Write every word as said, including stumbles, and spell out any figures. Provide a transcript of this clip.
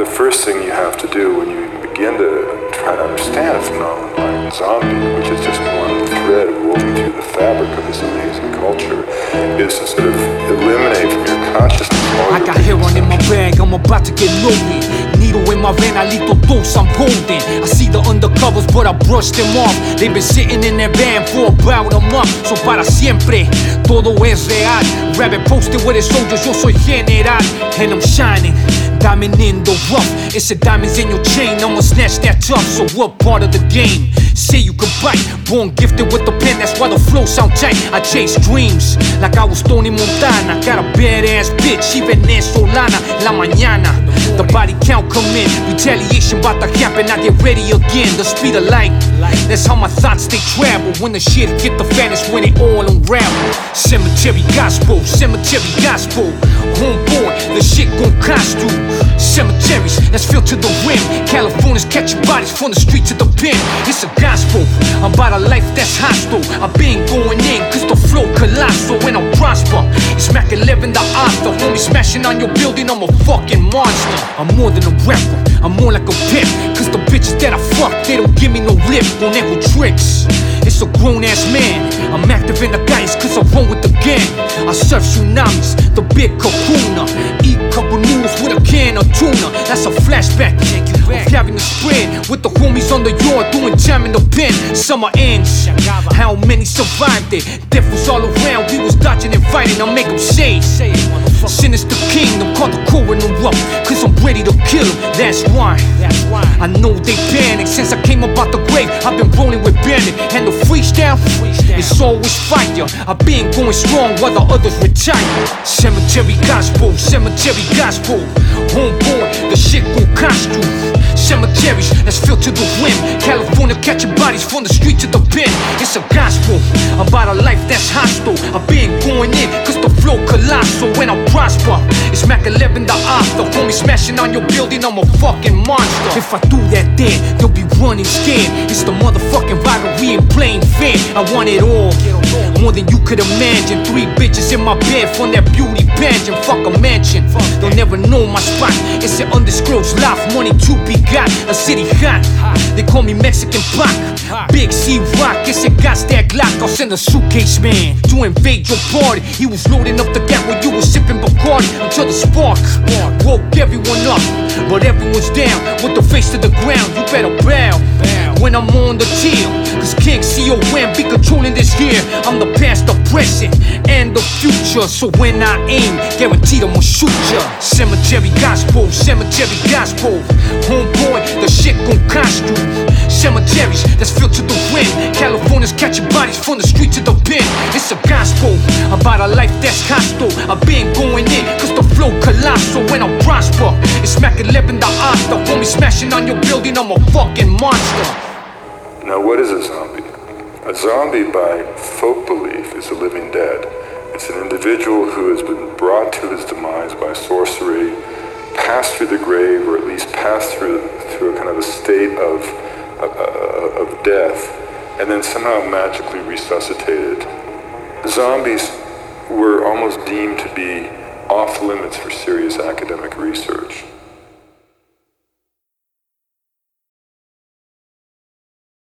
the first thing you have to do when you begin to try to understand a phenomenon like zombie, which is just one thread woven through the fabric of this amazing culture, is to sort of eliminate from your consciousness all I got heroin in my bag, I'm about to get loaded. Needle in my vein, I lethal dose, I'm holding. I see the undercovers, but I brushed them off. They've been sitting in their van for about a month. So para siempre, todo es real. Rabbit posted with his soldiers, yo soy general. And I'm shining, diamond in the rough. It's a diamonds in your chain, I'ma snatch that tough. So what part of the game? Say you can bite, born gifted with the pen, that's why the flow sound tight. I chase dreams, like I was Tony Montana. Got a badass bitch, she venezolana. La mañana, the body count come in. Retaliation about to happen, I get ready again. The speed of light, that's how my thoughts they travel. When the shit hit the fan, it's when it all unravel. Cemetery gospel, cemetery gospel. Homeboy, the shit gon' cost you. Cemeteries, that's filled to the rim. California's catching bodies from the street to the pen. It's a gospel, I'm about a life that's hostile. I've been going in, cause the flow colossal. When I prosper, it's Mac eleven the author. Homie smashing on your building, I'm a fucking monster. I'm more than a rapper, I'm more like a pimp. Cause the bitches that I fuck, they don't give me no lip. Don't ever tricks, it's a grown ass man. I'm active in the guys cause I run with the gang. I surf tsunamis, the big kahuna. Eat couple noodles with a can of tuna. That's a flashback of having a spread with the homies on the yard doing time in the pen. Summer ends, how many survived it? Death was all around, we was dodging and fighting. I'll make them say, Sinister Kingdom, call the coroner up, cause I'm ready to kill him, that's why. I know they panic, since I came up out the grave, I've been rolling with Bandit. And the freestyle, it's always fire. I've been going strong while the others retire. Cemetery gospel, cemetery gospel. Homeboy, the shit gon' cost you. Cemeteries, that's filled to the rim. California catching bodies from the street to the pen. It's a gospel, about a life that's hostile. I've been going in, cause the flow colossal. When I prosper, it's Mac eleven the author. Homie smashing on your building, I'm a fucking monster. If I do that then, they'll be running scared. It's the motherfucking rivalry we ain't playing fair. I want it all, more than you could imagine. Three bitches in my bed from that beauty pageant. Fuck a mansion, they'll never know my spot. It's an undisclosed life, money to be got. A city hot, they call me Mexican Pac. Big C Rock, it's a got that Glock. I'll send a suitcase man to invade your party. He was loading up the gap when you were sipping Bacardi until the spark woke everyone up. But everyone's down with the face to the ground. You better bow when I'm on the team, cause King C O M be controlling this year. I'm the past, the present, and the future. So when I aim, guaranteed I'ma shoot ya. Cemetery gospel, cemetery gospel. Homeboy, the shit gon' cost you. Cemeteries, that's filled to the rim. California's catching bodies from the street to the pen. It's a gospel, about a life that's hostile. I've been going in, cause the flow colossal. When I prosper, it's Mac eleven the author. Homie smashing on your building, I'm a fucking monster. Now, what is a zombie? A zombie, by folk belief, is a living dead. It's an individual who has been brought to his demise by sorcery, passed through the grave, or at least passed through through a kind of a state of, of, of death, and then somehow magically resuscitated. Zombies were almost deemed to be off limits for serious academic research.